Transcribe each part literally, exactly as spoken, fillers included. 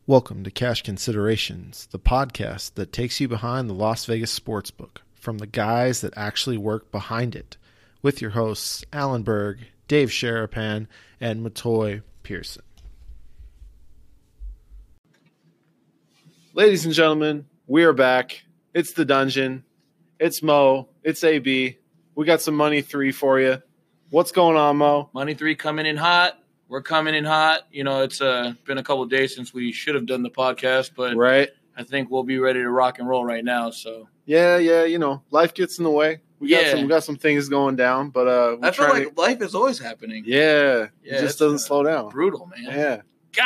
Welcome to Cash Considerations, the podcast that takes you behind the Las Vegas Sportsbook from the guys that actually work behind it, with your hosts Alan Berg, Dave Sharapan, and Matoy Pearson. Ladies and gentlemen, we are back. It's the dungeon. It's Mo. It's A B. We got some Money three for you. What's going on, Mo? Money three coming in hot. We're coming in hot. You know, it's uh, been a couple of days since we should have done the podcast, but right. I think we'll be ready to rock and roll right now. So yeah, yeah, you know, life gets in the way. We yeah. got some, we got some things going down, but uh, I feel like to... life is always happening. Yeah, yeah it just doesn't uh, slow down. Brutal, man. Yeah.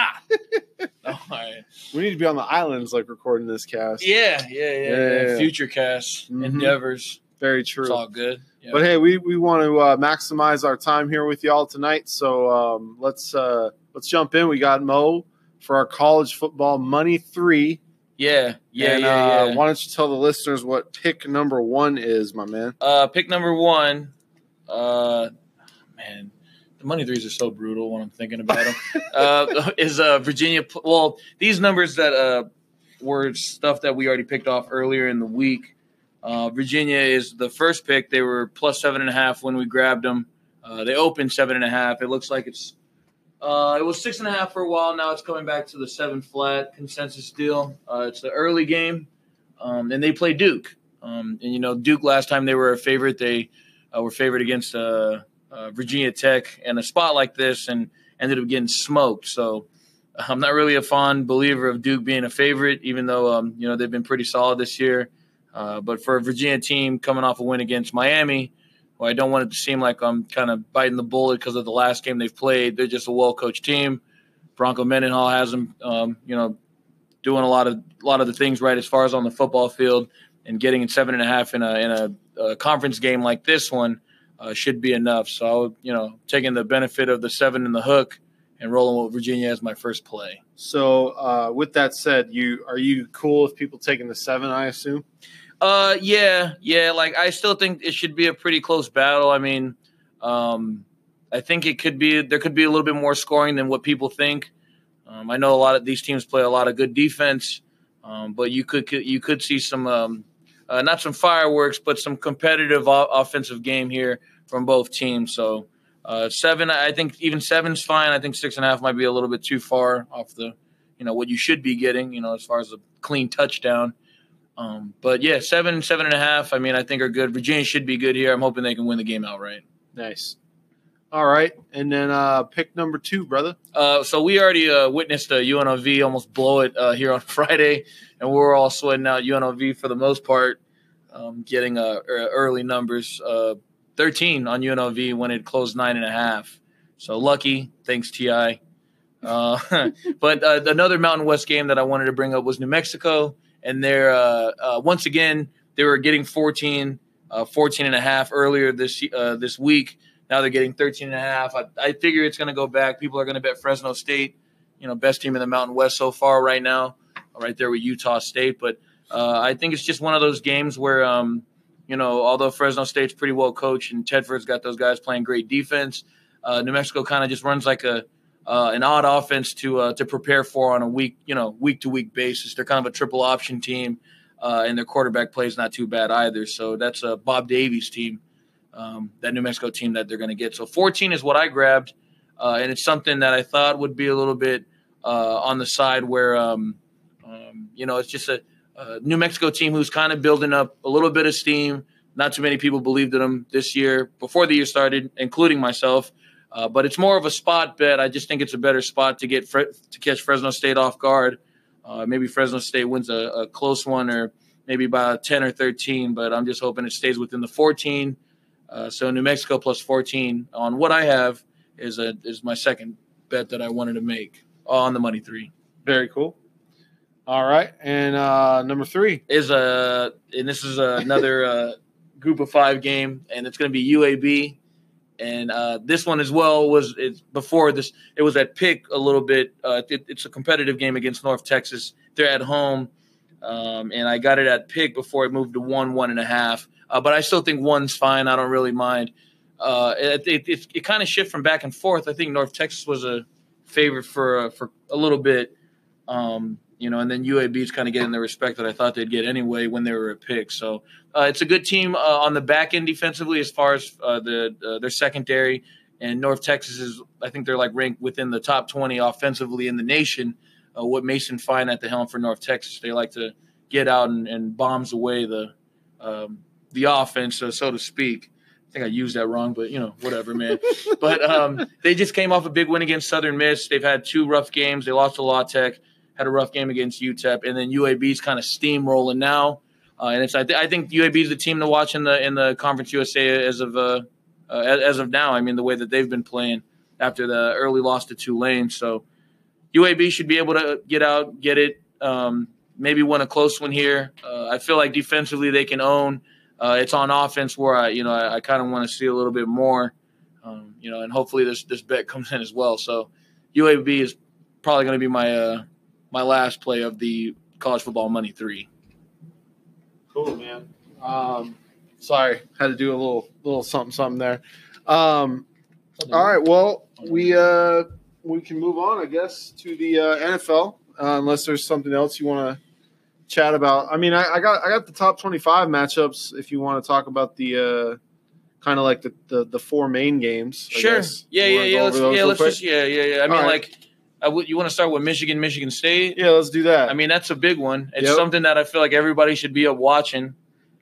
God. All right. We need to be on the islands, like recording this cast. Yeah, yeah, yeah. yeah, yeah, yeah. Future cast mm-hmm. endeavors. Very true. It's all good. Yeah. But hey, we, we want to uh, maximize our time here with y'all tonight. So um, let's uh, let's jump in. We got Mo for our college football Money three. Yeah, yeah, and, yeah, uh, yeah. Why don't you tell the listeners what pick number one is, my man? Uh, pick number one, uh, man, the Money threes are so brutal when I'm thinking about them. uh, is uh, Virginia? Well, these numbers that uh, were stuff that we already picked off earlier in the week. Uh, Virginia is the first pick. They were plus seven and a half when we grabbed them. Uh, they opened seven and a half. It looks like it's uh, it was six and a half for a while. Now it's coming back to the seven flat consensus deal. Uh, it's the early game, um, and they play Duke. Um, and you know, Duke last time they were a favorite. They uh, were favored against uh, uh, Virginia Tech in a spot like this, and ended up getting smoked. So I'm not really a fond believer of Duke being a favorite, even though um, you know they've been pretty solid this year. Uh, but for a Virginia team coming off a win against Miami, well, I don't want it to seem like I'm kind of biting the bullet because of the last game they've played. They're just a well-coached team. Bronco Mendenhall has them, um, you know, doing a lot of a lot of the things right as far as on the football field, and getting in seven and a half in a in a, a conference game like this one uh, should be enough. So, you know, taking the benefit of the seven in the hook and rolling with Virginia as my first play. So, uh, with that said, you are you cool with people taking the seven? I assume. Uh, yeah, yeah. Like, I still think it should be a pretty close battle. I mean, um, I think it could be there could be a little bit more scoring than what people think. Um, I know a lot of these teams play a lot of good defense, um, but you could you could see some um, uh, not some fireworks, but some competitive o- offensive game here from both teams. So, uh, seven, I think even seven's fine. I think six and a half might be a little bit too far off the, you know, what you should be getting, you know, as far as a clean touchdown. Um, but yeah, seven, seven and a half, I mean, I think are good. Virginia should be good here. I'm hoping they can win the game outright. Nice. All right. And then uh, pick number two, brother. Uh, so we already uh, witnessed uh, U N L V almost blow it uh, here on Friday, and we were all sweating out U N L V for the most part, um, getting uh, early numbers, uh, thirteen on U N L V when it closed nine and a half. So lucky. Thanks, T I. Uh, but uh, another Mountain West game that I wanted to bring up was New Mexico. And they're uh, uh, once again they were getting fourteen, uh, fourteen and a half earlier this uh, this week. Now they're getting thirteen and a half. I, I figure it's going to go back. People are going to bet Fresno State, you know, best team in the Mountain West so far right now, right there with Utah State. But uh, I think it's just one of those games where, um, you know, although Fresno State's pretty well coached and Tedford's got those guys playing great defense, uh, New Mexico kind of just runs like a Uh, an odd offense to uh, to prepare for on a week, you know, week to week basis. They're kind of a triple option team, uh, and their quarterback play is not too bad either. So that's a Bob Davies team, um, that New Mexico team that they're going to get. So fourteen is what I grabbed, uh, and it's something that I thought would be a little bit uh, on the side where, um, um, you know, it's just a, a New Mexico team who's kind of building up a little bit of steam. Not too many people believed in them this year before the year started, including myself. Uh, but it's more of a spot bet. I just think it's a better spot to get Fre- to catch Fresno State off guard. Uh, maybe Fresno State wins a, a close one, or maybe by ten or thirteen. But I'm just hoping it stays within the fourteen. Uh, so New Mexico plus fourteen on what I have is a is my second bet that I wanted to make on the Money three. Very cool. All right, and uh, number three is a and this is another uh, group of five game, and it's going to be U A B. And uh, this one as well was it's before this. It was at pick a little bit. Uh, it, it's a competitive game against North Texas. They're at home, um, and I got it at pick before it moved to one, one and a half. Uh, but I still think one's fine. I don't really mind. Uh, it it, it, it kind of shifted from back and forth. I think North Texas was a favorite for uh, for a little bit. Um, you know, and then U A B is kind of getting the respect that I thought they'd get anyway when they were a pick. So uh, it's a good team uh, on the back end defensively as far as uh, the uh, their secondary. And North Texas is, I think they're like ranked within the top twenty offensively in the nation. Uh, what Mason Fine at the helm for North Texas, they like to get out and, and bombs away the um, the offense, so, so to speak. I think I used that wrong, but, you know, whatever, man. But um, they just came off a big win against Southern Miss. They've had two rough games. They lost to La Tech, had a rough game against U T E P, and then U A B's kind of steamrolling now. Uh, and it's I, th- I think U A B is the team to watch in the in the Conference U S A as of uh, uh, as of now. I mean, the way that they've been playing after the early loss to Tulane. So U A B should be able to get out, get it, um, maybe win a close one here. Uh, I feel like defensively they can own. Uh, it's on offense where I, you know, I, I kind of want to see a little bit more, um, you know, and hopefully this this bet comes in as well. So U A B is probably going to be my uh, my last play of the college football money three. Cool, man. Um, sorry, had to do a little little something something there. Um, all right, well we uh, we can move on, I guess, to the uh, N F L uh, unless there's something else you want to chat about. I mean, I, I got I got the top twenty-five matchups. If you want to talk about the uh, kind of like the, the the four main games. I sure. guess. Yeah, yeah, yeah. Let's yeah, let's just yeah, yeah, yeah. I mean, right. like, I w- you want to start with Michigan, Michigan State? Yeah, let's do that. I mean, that's a big one. It's Yep. something that I feel like everybody should be up watching.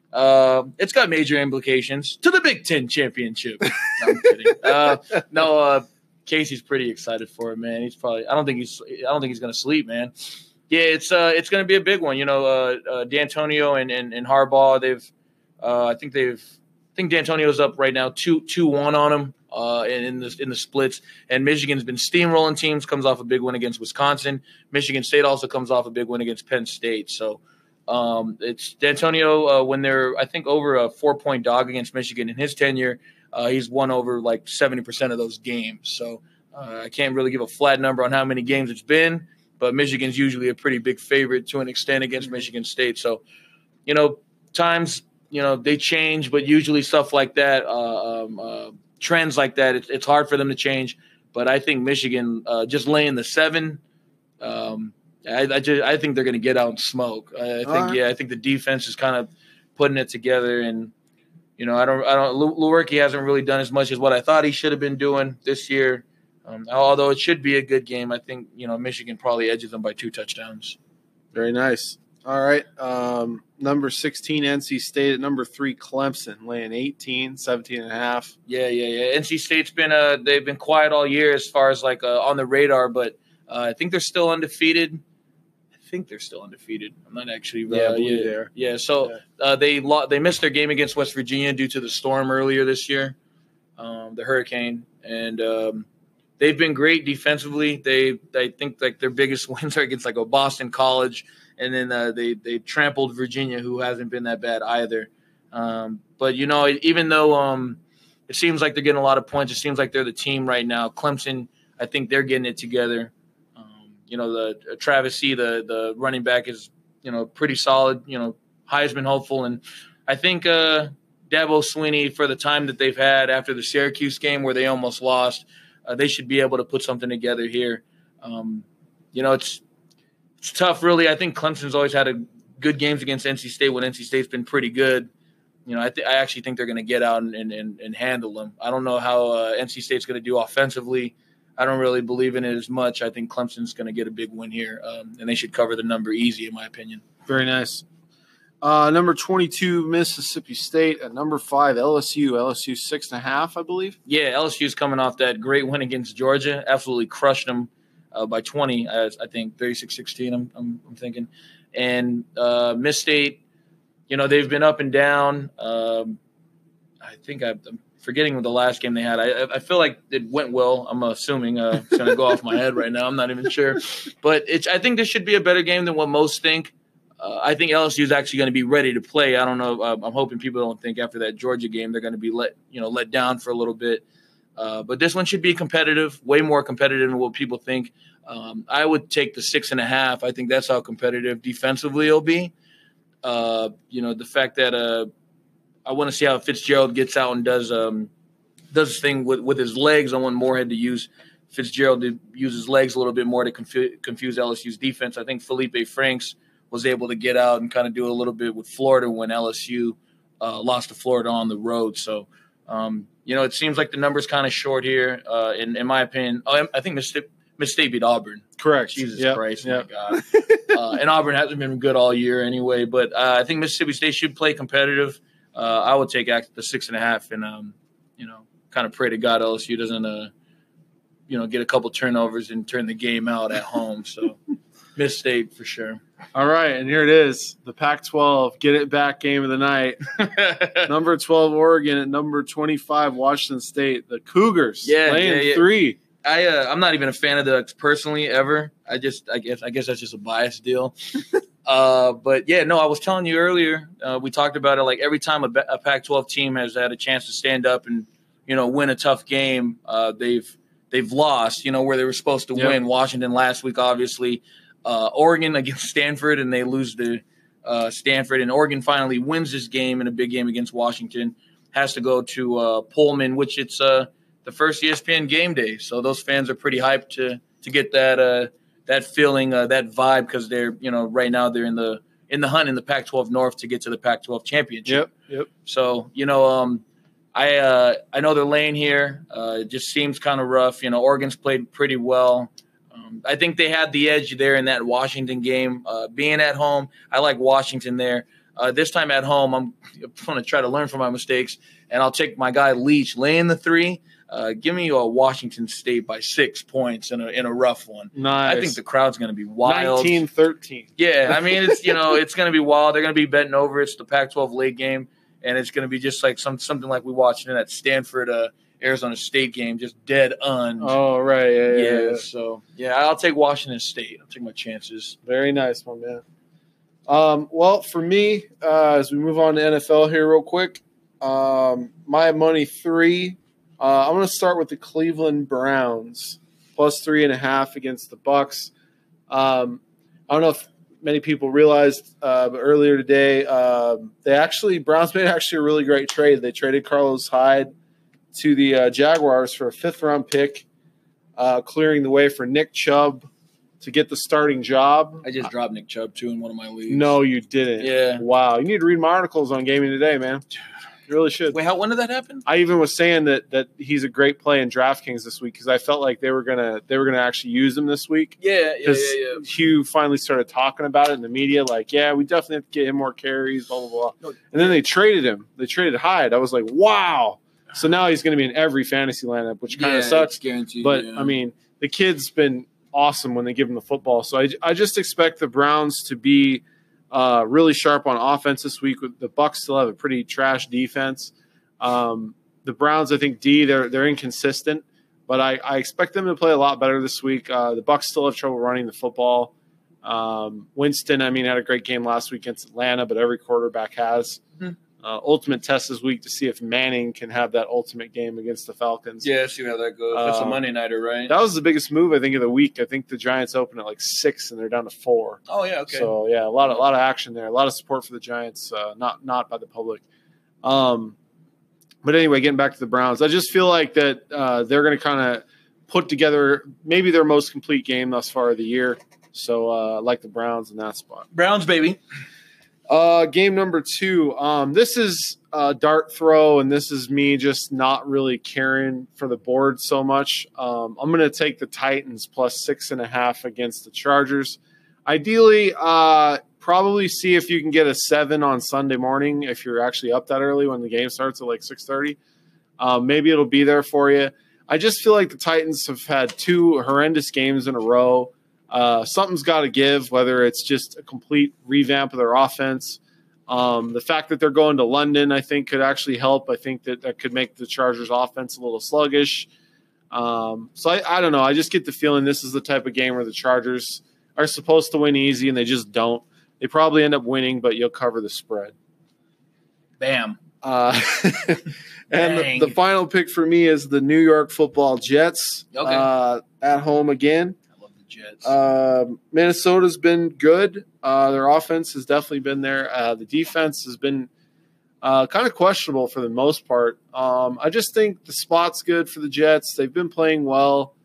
Uh, it's got major implications to the Big Ten championship. No, I'm kidding. Uh, no, uh, Casey's pretty excited for it, man. He's probably. I don't think he's. I don't think he's going to sleep, man. Yeah, it's uh, it's going to be a big one. You know, uh, uh, D'Antonio and, and and Harbaugh. They've, uh, I think they've. I think D'Antonio's up right now, two two one on him. Uh, in, in the in the splits, and Michigan's been steamrolling teams. Comes off a big win against Wisconsin. Michigan State also comes off a big win against Penn State. So um, it's D'Antonio uh, when they're I think over a four point dog against Michigan in his tenure. Uh, he's won over like seventy percent of those games. So uh, I can't really give a flat number on how many games it's been, but Michigan's usually a pretty big favorite to an extent against Michigan State. So you know times you know they change, but usually stuff like that. Uh, um, uh, Trends like that, it's, it's hard for them to change. But I think Michigan uh, just laying the seven, um, I, I, just, I think they're going to get out and smoke. I, I think, right. yeah, I think the defense is kind of putting it together. And you know, I don't, I don't. Lewerke hasn't really done as much as what I thought he should have been doing this year. Um, although it should be a good game, I think you know Michigan probably edges them by two touchdowns. Very nice. All right. Um, number sixteen, N C State. At number three, Clemson, laying eighteen, seventeen and a half. Yeah, yeah, yeah. N C State's been uh, they've been quiet all year as far as like uh, on the radar, but uh, I think they're still undefeated. I think they're still undefeated. I'm not actually. Uh, yeah, I yeah, there. Yeah. So yeah. Uh, they lo- they missed their game against West Virginia due to the storm earlier this year, um, the hurricane, and um, they've been great defensively. They I think like their biggest wins are against like a Boston College. And then uh, they they trampled Virginia, who hasn't been that bad either. Um, but you know, even though um, it seems like they're getting a lot of points, it seems like they're the team right now. Clemson, I think they're getting it together. Um, you know, the uh, Travis C, the the running back, is you know pretty solid. You know, Heisman hopeful, and I think uh, Dabo Swinney, for the time that they've had after the Syracuse game where they almost lost, uh, they should be able to put something together here. Um, you know, it's. It's tough, really. I think Clemson's always had a good games against N C State when N C State's been pretty good. You know, I, th- I actually think they're going to get out and, and, and handle them. I don't know how uh, N C State's going to do offensively. I don't really believe in it as much. I think Clemson's going to get a big win here, um, and they should cover the number easy, in my opinion. Very nice. Uh, number twenty-two, Mississippi State. At number five, L S U. L S U six and a half, I believe. Yeah, L S U's coming off that great win against Georgia. Absolutely crushed them. Uh, by twenty, as I think thirty-six sixteen, I'm, I'm, I'm thinking. And uh, Miss State, you know, they've been up and down. Um, I think I, I'm forgetting the last game they had. I, I feel like it went well. I'm assuming uh, it's going to go off my head right now. I'm not even sure. But it's, I think this should be a better game than what most think. Uh, I think L S U is actually going to be ready to play. I don't know. Uh, I'm hoping people don't think after that Georgia game they're going to be let, you know, let down for a little bit. Uh, but this one should be competitive, way more competitive than what people think. Um, I would take the six and a half. I think that's how competitive defensively it'll be. Uh, you know, the fact that uh, I want to see how Fitzgerald gets out and does um, does his thing with, with his legs. I want Moorhead to use Fitzgerald did use his legs a little bit more to confuse, confuse L S U's defense. I think Felipe Franks was able to get out and kind of do a little bit with Florida when L S U uh, lost to Florida on the road. So, um, you know, it seems like the number's kind of short here. Uh, in, in my opinion, oh, I think Mississippi, Mississippi beat Auburn. Correct. Jesus yep. Christ, yep. my God. uh, and Auburn hasn't been good all year anyway. But uh, I think Mississippi State should play competitive. Uh, I would take the six and a half and, um, you know, kind of pray to God L S U doesn't uh, – you know, get a couple turnovers and turn the game out at home. So, Miss State for sure. All right, and here it is, the Pac twelve get it back game of the night. Number twelve Oregon at number twenty-five Washington State. The Cougars yeah, laying yeah, yeah. three. I uh, I'm not even a fan of the Ducks personally ever. I just I guess I guess that's just a bias deal. uh, but yeah, no, I was telling you earlier. Uh, we talked about it. Like every time a, a Pac twelve team has had a chance to stand up and you know win a tough game, uh, they've They've lost, you know, where they were supposed to yep. win. Washington last week, obviously. Uh, Oregon against Stanford, and they lose to uh, Stanford. And Oregon finally wins this game in a big game against Washington. Has to go to uh, Pullman, which it's uh, the first E S P N game day. So those fans are pretty hyped to to get that uh, that feeling, uh, that vibe, because they're, you know, right now they're in the in the hunt in the Pac twelve North to get to the Pac twelve championship. Yep, yep. So, you know, um, I uh, I know they're laying here. Uh, it just seems kind of rough. You know, Oregon's played pretty well. Um, I think they had the edge there in that Washington game. Uh, being at home, I like Washington there. Uh, this time at home, I'm going to try to learn from my mistakes, and I'll take my guy Leach laying the three. Uh, give me a Washington State by six points in a in a rough one. Nice. I think the crowd's going to be wild. nineteen thirteen. Yeah, I mean, it's you know, it's going to be wild. They're going to be betting over. It's the Pac twelve late game. And it's going to be just like some something like we watched in that Stanford uh, Arizona State game, just dead un. Oh, right. Yeah, yeah, yeah, yeah. So, yeah, I'll take Washington State. I'll take my chances. Very nice, my man. Um, well, for me, uh, as we move on to N F L here real quick, um, my money three. Uh, I'm going to start with the Cleveland Browns, plus three and a half against the Bucks. Um, I don't know if many people realized, uh, but earlier today, uh, they actually Browns made actually a really great trade. They traded Carlos Hyde to the uh, Jaguars for a fifth round pick, uh, clearing the way for Nick Chubb to get the starting job. I just dropped Nick Chubb too in one of my leagues. No, you didn't. Yeah. Wow. You need to read my articles on Gaming Today, man. You really should. Wait, how when did that happen? I even was saying that that he's a great play in DraftKings this week because I felt like they were gonna they were gonna actually use him this week. Yeah, yeah, yeah, yeah. Hugh finally started talking about it in the media, like, yeah, we definitely have to get him more carries, blah blah blah. No. And then they traded him. They traded Hyde. I was like, wow. So now he's going to be in every fantasy lineup, which kind of yeah, sucks. Guaranteed. But yeah. I mean, the kid's been awesome when they give him the football. So I I just expect the Browns to be uh, really sharp on offense this week. The Bucs still have a pretty trash defense. Um, the Browns, I think, D, they're they're inconsistent, but I, I expect them to play a lot better this week. Uh, the Bucs still have trouble running the football. Um, Winston, I mean, had a great game last week against Atlanta, but every quarterback has. Mm-hmm. Uh, ultimate test this week to see if Manning can have that ultimate game against the Falcons. Yeah, see how that goes. That's Um, a Monday nighter, right? That was the biggest move, I think, of the week. I think the Giants opened at like six, and they're down to four. Oh yeah, okay. So yeah, a lot of a lot of action there, a lot of support for the Giants, uh, not not by the public. Um, but anyway, getting back to the Browns, I just feel like that uh, they're going to kind of put together maybe their most complete game thus far of the year. So uh, I like the Browns in that spot. Browns, baby. Uh, game number two. Um, this is a dart throw, and this is me just not really caring for the board so much. Um, I'm going to take the Titans plus six and a half against the Chargers. Ideally, uh, probably see if you can get a seven on Sunday morning if you're actually up that early when the game starts at like six thirty. Um, maybe it'll be there for you. I just feel like the Titans have had two horrendous games in a row. Uh, something's got to give, whether it's just a complete revamp of their offense. Um, the fact that they're going to London, I think, could actually help. I think that that could make the Chargers' offense a little sluggish. Um, so I, I don't know. I just get the feeling this is the type of game where the Chargers are supposed to win easy, and they just don't. They probably end up winning, but you'll cover the spread. Bam. Uh, and the, the final pick for me is the New York Football Jets Okay. uh, at home again. Jets. Uh, Minnesota's been good. Uh, their offense has definitely been there. Uh, the defense has been uh, kind of questionable for the most part. Um, I just think the spot's good for the Jets. They've been playing well.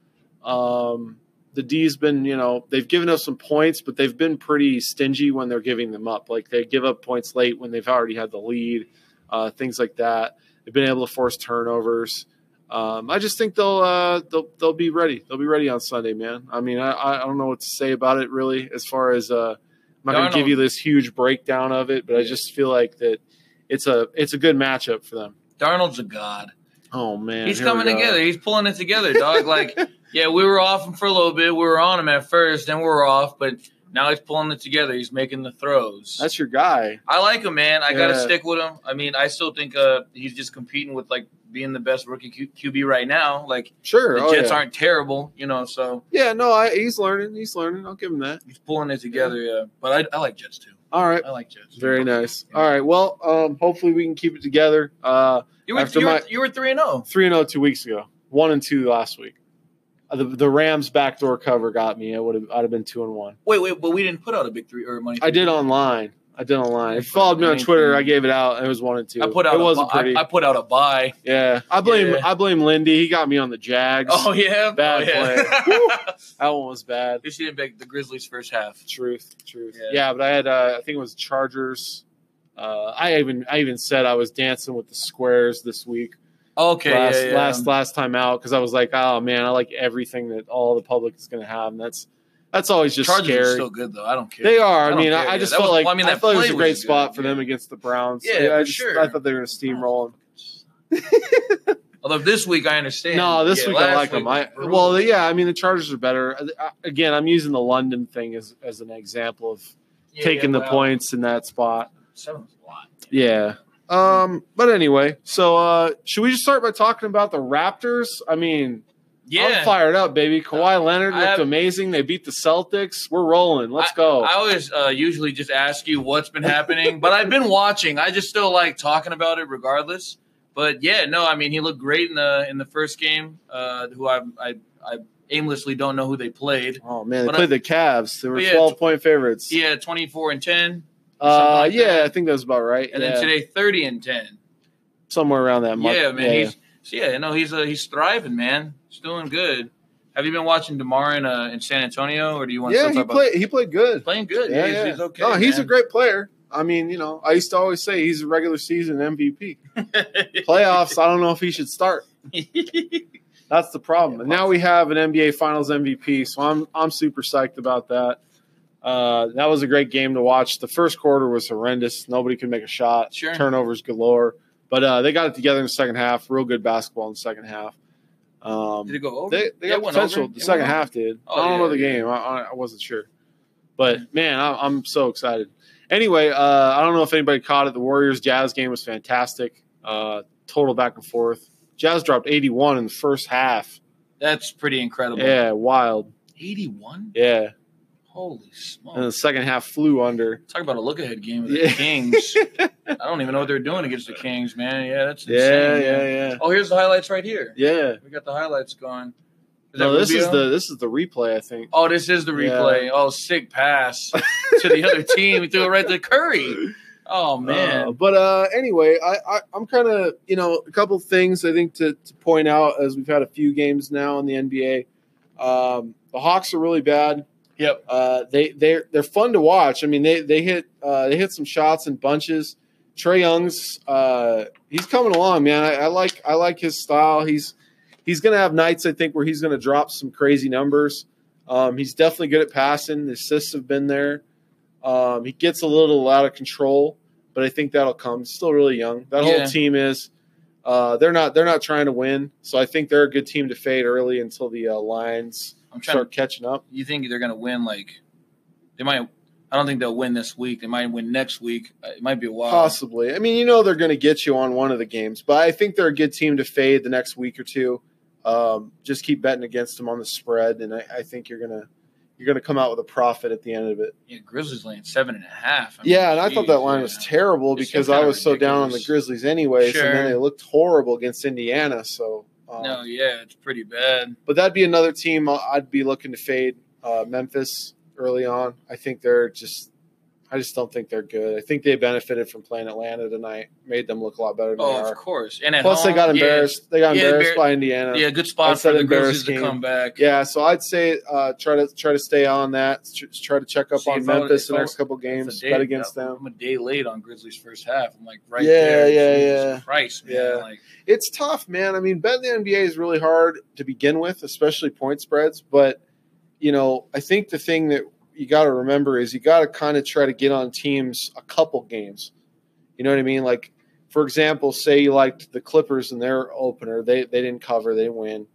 Um, the D's been, you know, they've given us some points, but they've been pretty stingy when they're giving them up. Like they give up points late when they've already had the lead, uh, things like that. They've been able to force turnovers. Um, I just think they'll, uh, they'll they'll be ready. They'll be ready on Sunday, man. I mean, I, I don't know what to say about it really. As far as uh, I'm not going to give you this huge breakdown of it, but yeah. I just feel like that it's a it's a good matchup for them. Darnold's a god. Oh man, he's coming together. He's pulling it together, dog. Like, yeah, we were off him for a little bit. We were on him at first, then we were off, but now he's pulling it together. He's making the throws. That's your guy. I like him, man. I yeah. got to stick with him. I mean, I still think uh, he's just competing with, like, being the best rookie Q- QB right now. Like, sure, the oh, Jets yeah. aren't terrible, you know, so. Yeah, no, I, he's learning. He's learning. I'll give him that. He's pulling it together, yeah. yeah. But I, I like Jets, too. All right. I like Jets. Very nice. Yeah. All right. Well, um, hopefully we can keep it together. Uh, you were after you were, my, you were three and zero. Three and zero two weeks ago. One and two last week. Uh, the the Rams backdoor cover got me. I would have I'd have been two and one. Wait, wait, but we didn't put out a big three or money. I did online. I did online. If you followed me on Twitter, I gave it out. It was one and two. I put out. It wasn't a, pretty. I, I put out a buy. Yeah, I blame yeah. I blame Lindy. He got me on the Jags. Oh yeah, bad oh, yeah. play. That one was bad. You should have picked the Grizzlies first half. Truth, truth. Yeah, yeah but I had uh, I think it was Chargers. Uh, I even I even said I was dancing with the squares this week. Okay, last yeah, yeah. last last time out because I was like, oh man, I like everything that all the public is going to have, and that's that's always just Chargers scary. Are still good though. I don't care. They are. I, I mean, care, I, I yeah. just that felt was, like well, I mean, I thought it was a great was spot good. for them yeah. against the Browns. Yeah, I, for I just, sure. I thought they were going to steamroll them. Although this week I understand. No, this yeah, week I like week them. I well, yeah. I mean, the Chargers are better. I, again, I'm using the London thing as as an example of yeah, taking yeah, the wow. points in that spot. Seven's a lot. Yeah. Um. But anyway, so uh, should we just start by talking about the Raptors? I mean, yeah, I'm fired up, baby. Kawhi Leonard I looked have, amazing. They beat the Celtics. We're rolling. Let's I, go. I always uh, usually just ask you what's been happening, but I've been watching. I just still like talking about it regardless. But yeah, no, I mean he looked great in the in the first game. Uh, who I I I aimlessly don't know who they played. Oh man, they but played I, the Cavs. They were yeah, twelve point favorites. Yeah, twenty-four and ten. Uh, like yeah, that. I think that was about right. And yeah. then today, thirty and ten. Somewhere around that mark. Yeah, man. Yeah, he's yeah, you know, he's uh, he's thriving, man. He's doing good. Have you been watching DeMar in uh, in San Antonio, or do you want? Yeah, to he played. He played good. Playing good. Yeah, he's, yeah. he's okay. No, he's man. a great player. I mean, you know, I used to always say he's a regular season M V P. Playoffs, I don't know if he should start. That's the problem. And now we have an N B A Finals M V P, so I'm I'm super psyched about that. Uh, that was a great game to watch. The first quarter was horrendous. Nobody could make a shot. Sure. Turnovers galore. But uh, they got it together in the second half. Real good basketball in the second half. Um, did it go over? They, they yeah, got potential. over. The it second half did. Oh, I don't yeah, know the yeah. game. I, I wasn't sure. But, man, I, I'm so excited. Anyway, uh, I don't know if anybody caught it. The Warriors-Jazz game was fantastic. Uh, total back and forth. Jazz dropped eighty-one in the first half. That's pretty incredible. Yeah, wild. eighty-one? Yeah. Holy smokes. And the second half flew under. Talk about a look-ahead game with the Yeah. Kings. I don't even know what they're doing against the Kings, man. Yeah, that's Yeah, insane. yeah, man. yeah. Oh, here's the highlights right here. Yeah. We got the highlights going. Is No, that this is Rubio? the this is the replay, I think. Oh, this is the replay. Yeah. Oh, sick pass to the other team. He threw it right to Curry. Oh, man. Uh, but uh, anyway, I, I, I'm kind of, you know, a couple things I think to, to point out as we've had a few games now in the N B A. Um, the Hawks are really bad. Yep. Uh, they they're they're fun to watch. I mean, they they hit uh, they hit some shots in bunches. Trae Young's uh, he's coming along, man. I, I like I like his style. He's he's gonna have nights I think where he's gonna drop some crazy numbers. Um, he's definitely good at passing. The assists have been there. Um, he gets a little out of control, but I think that'll come. He's still really young. That Yeah. whole team is. Uh, they're not they're not trying to win, so I think they're a good team to fade early until the uh, Lions I'm trying start to, catching up. you think they're going to win, like, they might, I don't think they'll win this week. They might win next week. It might be a while. Possibly. I mean, you know they're going to get you on one of the games, but I think they're a good team to fade the next week or two. Um, just keep betting against them on the spread, and I, I think you're gonna you're gonna come out with a profit at the end of it. Yeah, Grizzlies laying seven and a half. I mean, Yeah, and I geez, thought that line yeah. was terrible It's because kinda I was so down on the ridiculous. Grizzlies anyways, Sure. and then they looked horrible against Indiana. So, um, No, yeah, it's pretty bad. but that'd be another team I'd be looking to fade. Uh, Memphis early on. I think they're just I just don't think they're good. I think they benefited from playing Atlanta tonight. Made them look a lot better than Oh, they are. of course. And at Plus, home, they got yeah, embarrassed. They got yeah, embarrassed embar- by Indiana. Yeah, good spot That's for that the Grizzlies embarrassed to game. come back. Yeah, so I'd say uh, try to try to stay on that. Try to check up See, on if I- Memphis if the I- next couple It's games. a day- Bet against I'm them. a day late on Grizzlies first half. I'm like right Yeah, there. yeah, Jesus yeah. Christ, man. Yeah. Like, It's tough, man. I mean, betting the N B A is really hard to begin with, especially point spreads. But you know, I think the thing that you got to remember is you got to kind of try to get on teams a couple games. You know what I mean? Like, for example, say you liked the Clippers in their opener. They they didn't cover. They didn't win.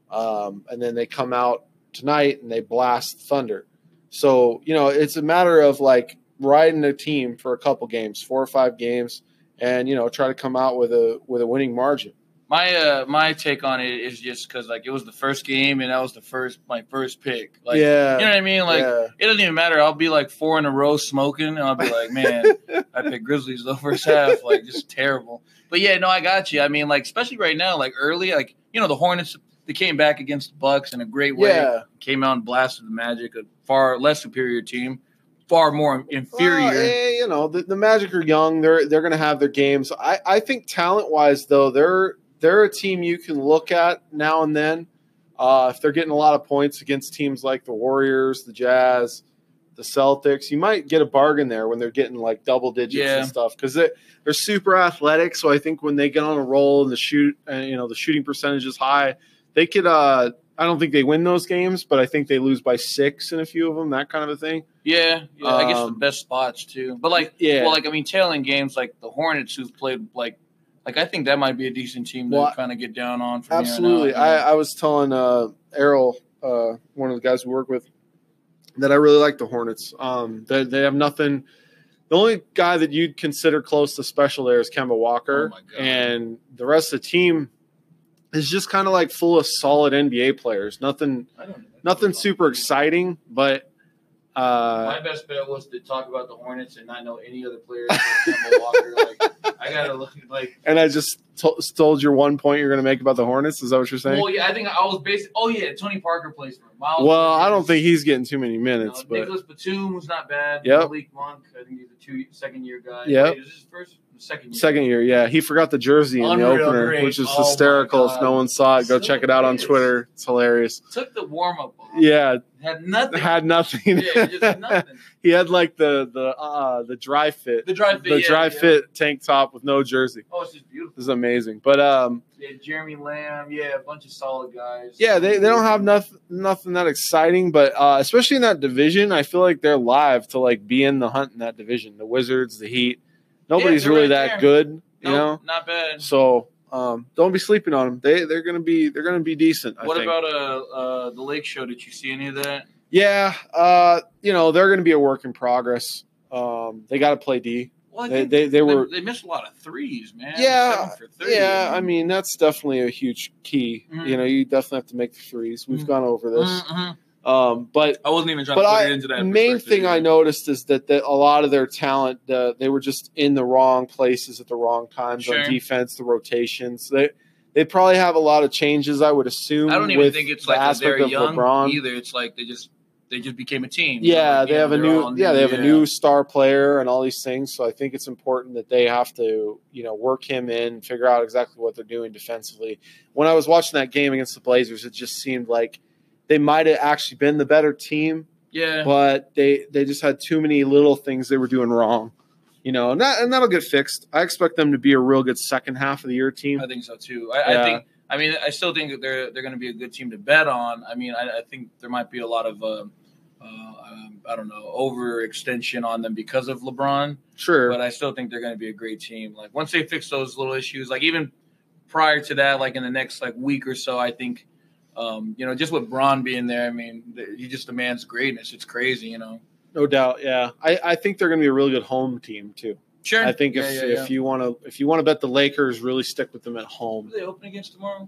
Um, and then they come out tonight and they blast Thunder. So, you know, it's a matter of, like, riding a team for a couple games, four or five games, and, you know, try to come out with a with a winning margin. my uh, my take on it is just because like it was the first game and that was the first my first pick. Like, yeah. you know what I mean? Like, yeah. it doesn't even matter. I'll be like four in a row smoking, and I'll be like, man, I picked Grizzlies the first half, like just terrible. But yeah, no, I got you. I mean, like especially right now, like early, like you know the Hornets, they came back against the Bucks in a great way. Yeah. Came out and blasted the Magic, a far less superior team, far more inferior. Well, eh, you know, the, the Magic are young. They're they're going to have their games. I, I think talent wise, though, they're they're a team you can look at now and then. Uh, if they're getting a lot of points against teams like the Warriors, the Jazz, the Celtics, you might get a bargain there when they're getting like double digits Yeah. and stuff because they they're super athletic. So I think when they get on a roll and the shoot, uh, you know, the shooting percentage is high, they could. Uh, I don't think they win those games, but I think they lose by six in a few of them. That kind of a thing. Yeah, yeah. I guess the Um, best spots too. But like, yeah. well, like I mean, tailing games like the Hornets who've played like, like I think that might be a decent team to Well, kind of get down on. From Absolutely. Here on out, I, you know? I was telling uh, Errol, uh, one of the guys we work with, that I really like the Hornets. Um, they, they have nothing. The only guy that you'd consider close to special there is Kemba Walker. Oh, my God. And the rest of the team is just kind of like full of solid N B A players. Nothing I don't know. nothing super exciting, but uh, My best bet was to talk about the Hornets and not know any other players. Like Kemba Walker. Like, I gotta look like. and I just to- told your one point you're going to make about the Hornets. Is that what you're saying? Well, yeah, I think I was basically. Oh yeah, Tony Parker plays for him. Miles Well, I don't Bridges, think he's getting too many you minutes, know, but Nicholas Batum was not bad. Yep. Malik Monk, I think he's a two second year guy. Yep. Wait, is this his first second year? second year, yeah. He forgot the jersey in Unreal the opener, great. which is Oh, my hysterical. If God. no one saw it, go So check it out on hilarious. Twitter. It's hilarious. Took the warm up. Yeah, Had nothing. had nothing. yeah, just nothing. He had like the the uh the dry fit, The dry fit. the yeah, dry yeah. fit tank top with no jersey. Oh, it's just beautiful. This is amazing. But um, Yeah, Jeremy Lamb. Yeah, a bunch of solid guys. yeah, they, they don't have nothing nothing that exciting, but uh, especially in that division, I feel like they're live to like be in the hunt in that division. The Wizards, the Heat, nobody's they're really right that there. good, you Nope, know. not bad. So um, don't be sleeping on them. They they're gonna be they're gonna be decent. I What think. about uh, uh the Lake Show? Did you see any of that? Yeah, uh, you know they're gonna be a work in progress. Um, they got to play D. Well, I They think they, they were they missed a lot of threes, man. Yeah, Seven for thirty. yeah. I mean that's definitely a huge key. Mhm. You know, you definitely have to make the threes. We've Mhm. gone over this. Mhm. Um, but I wasn't even trying but to put I it into that. main perspective, thing I either. noticed is that the, a lot of their talent uh, they were just in the wrong places at the wrong times Sure. on defense. The rotations they they probably have a lot of changes. I would assume. I don't even with think it's the like that aspect they're of young LeBron. either. It's like they just they just became a team. you know, Yeah, like, they you have know, a they're new all yeah they have a yeah. new star player and all these things. So I think it's important that they have to you know work him in, figure out exactly what they're doing defensively. When I was watching that game against the Blazers, it just seemed like they might have actually been the better team, Yeah. but they they just had too many little things they were doing wrong. You know, and that and that'll get fixed. I expect them to be a real good second half of the year team. I think so too. I, Yeah. I think. I mean, I still think that they're they're going to be a good team to bet on. I mean, I, I think there might be a lot of uh, uh, um, I don't know overextension on them because of LeBron, Sure. but I still think they're going to be a great team. Like once they fix those little issues, like even prior to that, like in the next like week or so, I think um, you know just with Bron being there, I mean, th- he just demands greatness. It's crazy, you know. No doubt. Yeah. I, I think they're going to be a really good home team too. Sure. I think if, yeah, yeah, yeah. if you want to if you want to bet the Lakers, really stick with them at home. Who do they open against tomorrow?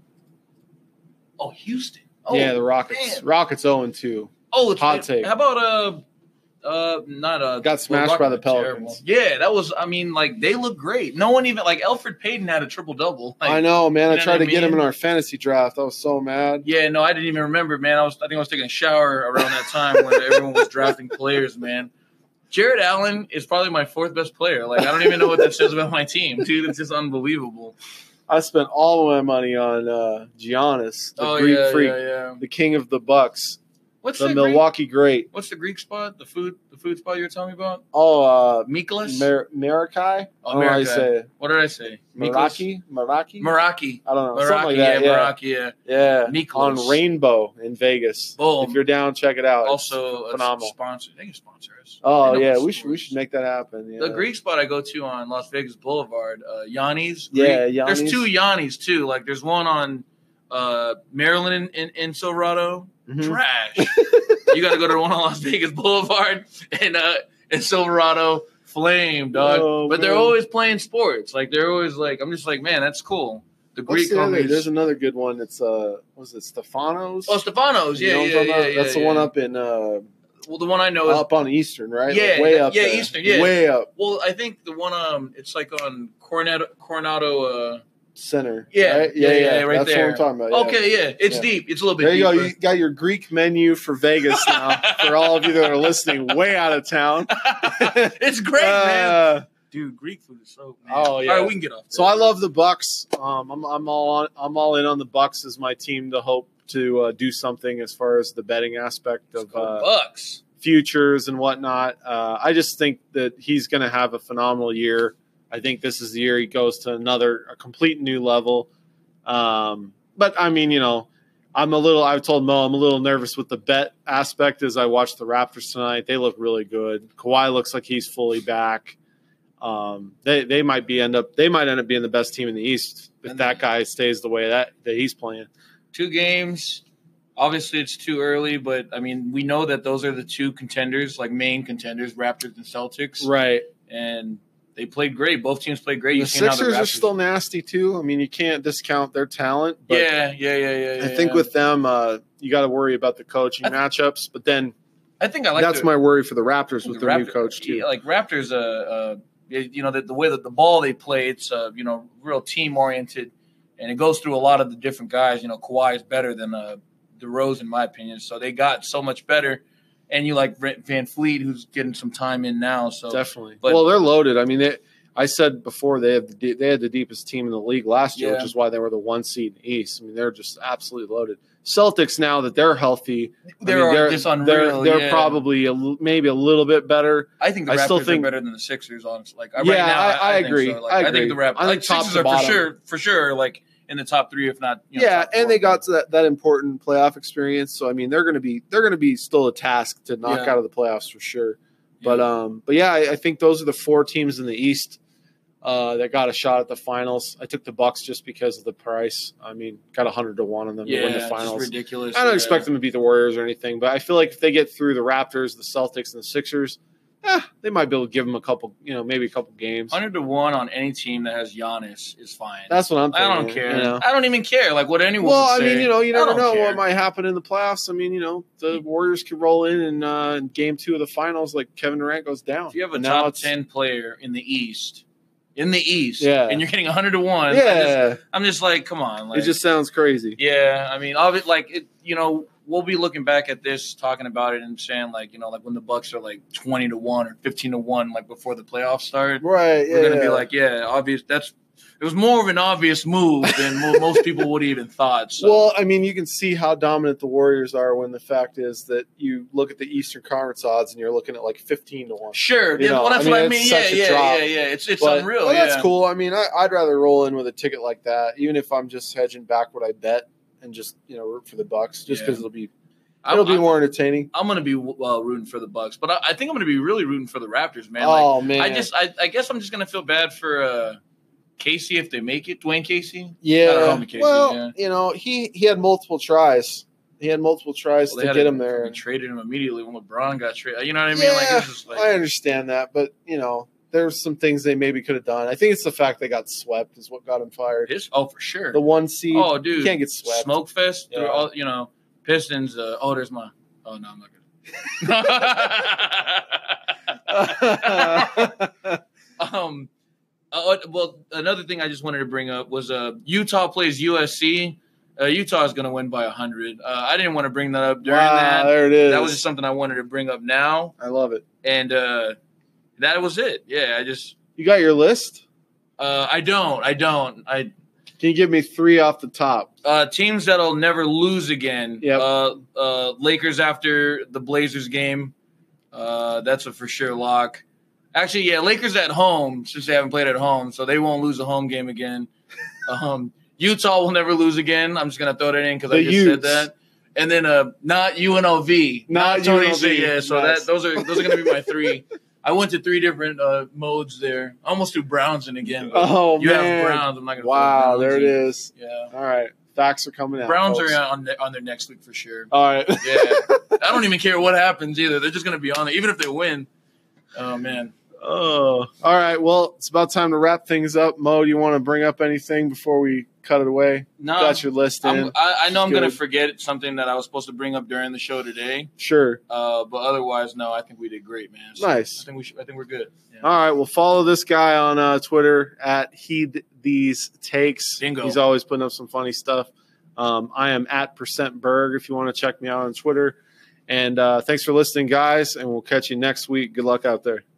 Oh, Houston. Oh, yeah, the Rockets. man. Rockets zero and two. Oh, it's Hot take. How about uh, uh, not uh, Got smashed by the Rockets are terrible. Pelicans. Yeah, that was. I mean, like they look great. No one even like Elfrid Payton had a triple double. Like, I know, man. you I know tried what to I get him mean? in our fantasy draft. I was so mad. Yeah, no, I didn't even remember, man. I was. I think I was taking a shower around that time when everyone was drafting players, man. Jared Allen is probably my fourth best player. Like, I don't even know what that says about my team, dude. It's just unbelievable. I spent all of my money on uh, Giannis, the oh, Greek yeah, freak, yeah, yeah. the king of the Bucks, What's the the Milwaukee Greek, Great. What's the Greek spot? The food the food spot you were telling me about? Oh, uh, Mykonos? Mar- Maracay? Oh, I don't know how you Maracay. say it. What did I say? Meraki? Meraki? Meraki. I don't know. Meraki, Something like that. yeah, Yeah. Meraki, yeah. Yeah. Mykonos. On Rainbow in Vegas. Boom. If you're down, check it out. Also, It's a phenomenal. sponsor. They can sponsor us. Oh, They know yeah. the We should, we stores. should make that happen. Yeah. The Greek spot I go to on Las Vegas Boulevard, uh, Yanni's. Yeah, Greek. Yanni's. There's two Yanni's, too. Like, there's one on uh, Maryland in, in, in Silverado. Mhm. Trash. You got to go to the one on Las Vegas Boulevard and uh, in Silverado. Flame, dog. Oh, but they're man. always playing sports. Like, they're always like, I'm just like, man, that's cool. The What's Greek the other? homies. There's another good one. It's, uh, what was it, Stefanos? Oh, Stefanos. You Yeah, know what yeah, I'm talking yeah, about? yeah. That's the yeah. one up in, uh, Well, the one I know is up on Eastern, right? Yeah, Like way up yeah, there. Eastern, yeah. Way up well, I think the one um, it's like on Coronado, Coronado. Uh, center. Yeah, right? yeah, yeah, right That's there. what I'm talking about. yeah. okay, yeah, it's Yeah. deep. It's a little bit There you go. deeper. You got your Greek menu for Vegas now. For all of you that are listening, way out of town. It's great, man. Uh, Dude, Greek food is so. Man. Oh, yeah. All right, we can get off. So I love the Bucks. Um, I'm, I'm all on. I'm all in on the Bucks as my team to hope to uh, do something as far as the betting aspect of uh, Bucks. futures and whatnot. Uh, I just think that he's going to have a phenomenal year. I think this is the year he goes to another, a complete new level. Um, but I mean, you know, I'm a little, I've told Mo, I'm a little nervous with the bet aspect as I watched the Raptors tonight. They look really good. Kawhi looks like he's fully back. Um, they, they might be end up, they might end up being the best team in the East if And that guy stays the way that, that he's playing. Two games. Obviously, it's too early, but I mean, we know that those are the two contenders, like main contenders, Raptors and Celtics. Right. And they played great. Both teams played great. The You've seen how Sixers the are Raptors- still nasty too. I mean, you can't discount their talent. But yeah, yeah, yeah, yeah, yeah. I think yeah. with them, uh, you got to worry about the coaching I th- matchups. But then I think I like that's the, my worry for the Raptors with the their new Raptor- coach too. yeah, like Raptors, uh, uh, you know, the, the way that the ball they play, it's uh, you know, real team oriented, and it goes through a lot of the different guys. You know, Kawhi is better than uh, DeRozan, in my opinion. So they got so much better. And you like Van Fleet, who's getting some time in now. So Definitely. but- well, they're loaded. I mean, they, I said before they have the de- they had the deepest team in the league last year, Yeah. which is why they were the one seed in the East. I mean, they're just absolutely loaded. Celtics now that they're healthy, they're, I mean, they're just they're, unreal. they're yeah. probably a, l- maybe a little bit better. I think the I Raptors still think- are better than the Sixers. Honestly, like right Yeah, now, I- I, I think agree. so. Like, I I, agree. think the Raptors, I like think top Sixers to are for bottom. sure, for sure, like in the top three, if not. You know, Yeah, top and four. they got to that, that important playoff experience. So I mean, they're going to be they're going to be still a task to knock Yeah. out of the playoffs for sure. But Yeah. um, but yeah, I, I think those are the four teams in the East uh, that got a shot at the finals. I took the Bucks just because of the price. I mean, got a hundred to one on them yeah, to win the it's finals. just ridiculous. I don't yeah. expect them to beat the Warriors or anything, but I feel like if they get through the Raptors, the Celtics, and the Sixers, eh, they might be able to give them a couple, you know, maybe a couple games. Hundred to one on any team that has Giannis is fine. That's what I'm thinking. I don't care. You know? I don't even care. Like what anyone. Well, would I mean, say. you know, you I never don't know care. what might happen in the playoffs. I mean, you know, the Warriors could roll in and uh, in game two of the finals, like Kevin Durant goes down. If you have a And now top it's- ten player in the East, in the East, Yeah. and you're getting hundred to one, I just, yeah, I'm just like, come on, like, it just sounds crazy. yeah. I mean, obvi- like it, you know, we'll be looking back at this, talking about it, and saying like, you know, like when the Bucks are like twenty to one or fifteen to one, like before the playoffs start, Right? we're gonna be like, yeah, obvious. That's it was more of an obvious move than mo- most people would even thought. So. well, I mean, you can see how dominant the Warriors are when the fact is that you look at the Eastern Conference odds and you're looking at like fifteen to one. Sure, You yeah, know, well, that's I mean, what I it's mean. Yeah, such a yeah, drop. yeah, yeah. It's it's But, unreal. well, yeah. that's cool. I mean, I, I'd rather roll in with a ticket like that, even if I'm just hedging back what I bet and just you know root for the Bucks, just Yeah. because it'll be I- it'll be I- more entertaining. I'm gonna be uh, rooting for the Bucks, but I, I think I'm gonna be really rooting for the Raptors, man. oh like, man, I just, I, I guess I'm just gonna feel bad for uh, Casey if they make it. Dwayne Casey. yeah. Gotta call me Casey, well, yeah. you know, he he had multiple tries. He had multiple tries Well, they to had get to him there. fucking traded him immediately when LeBron got traded. You know what I mean? Yeah, like it's just like I understand that, but you know, there's some things they maybe could have done. I think it's the fact they got swept is what got him fired. his. Oh, for sure. The one seed, oh, dude, you can't get swept. Smoke fest. Yeah. Through all, you know, Pistons. Uh, oh, there's my. Oh no, I'm not good. um. Uh, well, another thing I just wanted to bring up was uh, Utah plays U S C Uh, Utah is going to win by one hundred. Uh, I didn't want to bring that up during wow, that. There it is. That was just something I wanted to bring up now. I love it. And uh, that was it. Yeah, I just – You got your list? Uh, I don't. I don't. I Can you give me three off the top? uh, teams that'll never lose again. Yep. Uh, uh, Lakers after the Blazers game. Uh, that's a for sure lock. Actually, yeah, Lakers at home since they haven't played at home, so they won't lose a home game again. Um, Utah will never lose again. I'm just gonna throw that in because I just Utes. said that. And then uh, not U N L V, Not Tony U N L V. Say, yeah. So Nice. that those are those are gonna be my three. I went to three different uh, modes there. I almost threw Browns in again. But Oh, you man. have Browns. I'm not gonna. Wow, throw Browns there it in. is. Yeah. All right. Facts are coming out. Browns folks. are on their, on their next week for sure. All right. Yeah. I don't even care what happens either. They're just gonna be on it, even if they win. Oh man. Oh. All right. Well, it's about time to wrap things up. Mo, do you want to bring up anything before we cut it away? No. Got your list in. I'm, I, I know I'm Good. gonna forget something that I was supposed to bring up during the show today. Sure. Uh, but otherwise, no. I think we did great, man. So Nice. I think we should. I think we're good. Yeah. All right. Well, follow this guy on uh, Twitter at Heed These Takes. Bingo. He's always putting up some funny stuff. Um, I am at Percent Berg if you want to check me out on Twitter. And uh, thanks for listening, guys, and we'll catch you next week. Good luck out there.